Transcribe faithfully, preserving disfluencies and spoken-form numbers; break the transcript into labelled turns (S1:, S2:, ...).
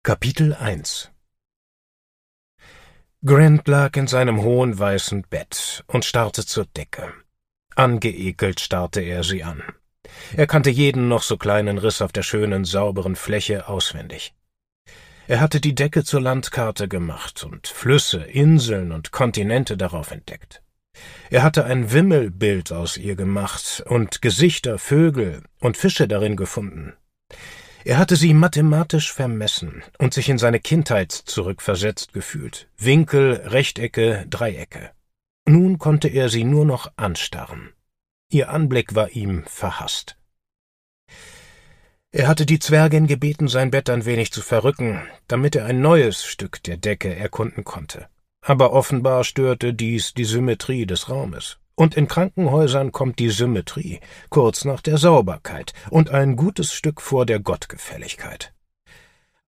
S1: Kapitel eins. Grant lag in seinem hohen weißen Bett und starrte zur Decke. Angeekelt starrte er sie an. Er kannte jeden noch so kleinen Riss auf der schönen, sauberen Fläche auswendig. Er hatte die Decke zur Landkarte gemacht und Flüsse, Inseln und Kontinente darauf entdeckt. Er hatte ein Wimmelbild aus ihr gemacht und Gesichter, Vögel und Fische darin gefunden. Er hatte sie mathematisch vermessen und sich in seine Kindheit zurückversetzt gefühlt. Winkel, Rechtecke, Dreiecke. Nun konnte er sie nur noch anstarren. Ihr Anblick war ihm verhasst. Er hatte die Zwergin gebeten, sein Bett ein wenig zu verrücken, damit er ein neues Stück der Decke erkunden konnte. Aber offenbar störte dies die Symmetrie des Raumes. Und in Krankenhäusern kommt die Symmetrie kurz nach der Sauberkeit und ein gutes Stück vor der Gottgefälligkeit.